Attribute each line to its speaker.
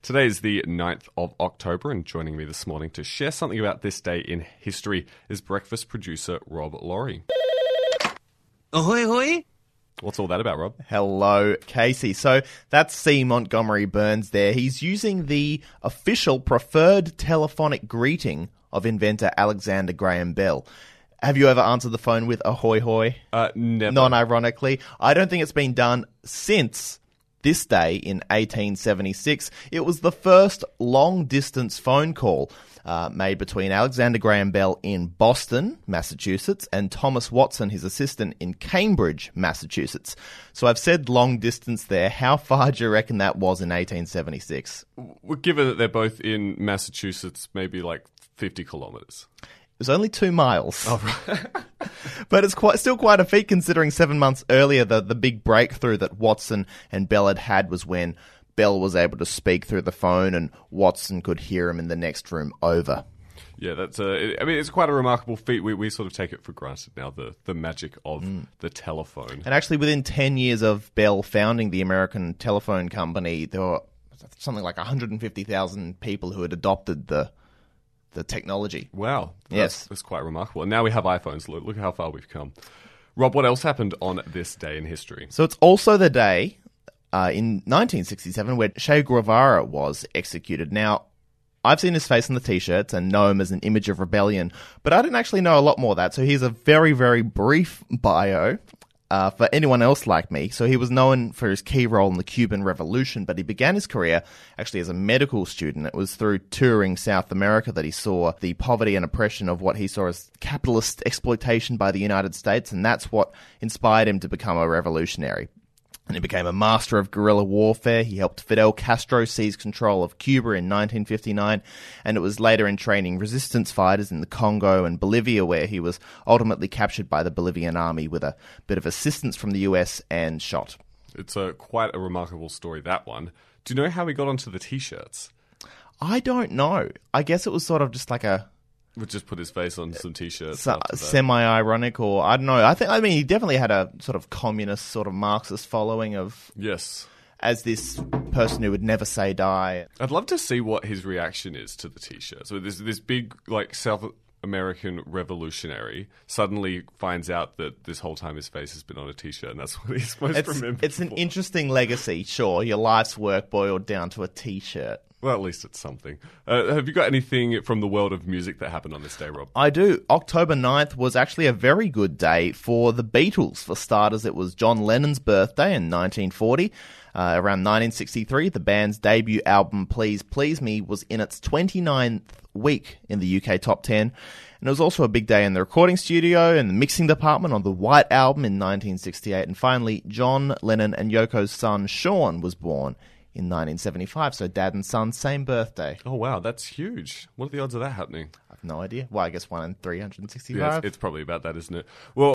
Speaker 1: Today is the 9th of October, and joining me this morning to share something about this day in history is breakfast producer Rob Laurie.
Speaker 2: Ahoy, hoy!
Speaker 1: What's all that about, Rob?
Speaker 3: Hello, Casey. So that's C. Montgomery Burns there. He's using the official preferred telephonic greeting of inventor Alexander Graham Bell. Have you ever answered the phone with ahoy hoy?
Speaker 1: Never.
Speaker 3: Non-ironically. I don't think it's been done since this day in 1876. It was the first long-distance phone call made between Alexander Graham Bell in Boston, Massachusetts, and Thomas Watson, his assistant, in Cambridge, Massachusetts. So I've said long distance there. How far do you reckon that was in 1876?
Speaker 1: Well, given that they're both in Massachusetts, maybe like 50 kilometres.
Speaker 3: It was only 2 miles.
Speaker 1: Oh, right.
Speaker 3: But it's still quite a feat considering 7 months earlier, the big breakthrough that Watson and Bell had was when Bell was able to speak through the phone and Watson could hear him in the next room over.
Speaker 1: Yeah, that's it's quite a remarkable feat. We sort of take it for granted now, the magic of the telephone.
Speaker 3: And actually within 10 years of Bell founding the American Telephone Company, there were something like 150,000 people who had adopted the technology.
Speaker 1: Wow.
Speaker 3: Yes.
Speaker 1: That's quite remarkable. And now we have iPhones. Look how far we've come. Rob, what else happened on this day in history?
Speaker 3: So it's also the day in 1967 where Che Guevara was executed. Now, I've seen his face on the T-shirts and know him as an image of rebellion, but I didn't actually know a lot more of that. So here's a very, very brief bio for anyone else like me. So he was known for his key role in the Cuban Revolution, but he began his career actually as a medical student. It was through touring South America that he saw the poverty and oppression of what he saw as capitalist exploitation by the United States, and that's what inspired him to become a revolutionary. And he became a master of guerrilla warfare. He helped Fidel Castro seize control of Cuba in 1959, and it was later in training resistance fighters in the Congo and Bolivia where he was ultimately captured by the Bolivian army with a bit of assistance from the US and shot.
Speaker 1: It's quite a remarkable story, that one. Do you know how he got onto the T-shirts?
Speaker 3: I don't know. I guess it was sort of just like a...
Speaker 1: Would just put his face on some T-shirts.
Speaker 3: Semi-ironic, or I don't know. I mean, he definitely had a sort of communist, sort of Marxist following of...
Speaker 1: Yes.
Speaker 3: As this person who would never say die.
Speaker 1: I'd love to see what his reaction is to the T-shirt. So this big, like, South American revolutionary suddenly finds out that this whole time his face has been on a T-shirt, and that's what he's supposed to remember.
Speaker 3: It's an interesting legacy, sure. Your life's work boiled down to a T-shirt.
Speaker 1: Well, at least it's something. Have you got anything from the world of music that happened on this day, Rob?
Speaker 3: I do. October 9th was actually a very good day for the Beatles. For starters, it was John Lennon's birthday in 1940. Around 1963, the band's debut album, Please Please Me, was in its 29th week in the UK Top 10. And it was also a big day in the recording studio and the mixing department on the White Album in 1968. And finally, John Lennon and Yoko's son, Sean, was born in 1975, so dad and son, same birthday.
Speaker 1: Oh, wow, that's huge. What are the odds of that happening?
Speaker 3: I have no idea. Well, I guess 1 in 365.
Speaker 1: Yeah, it's probably about that, isn't it? Well,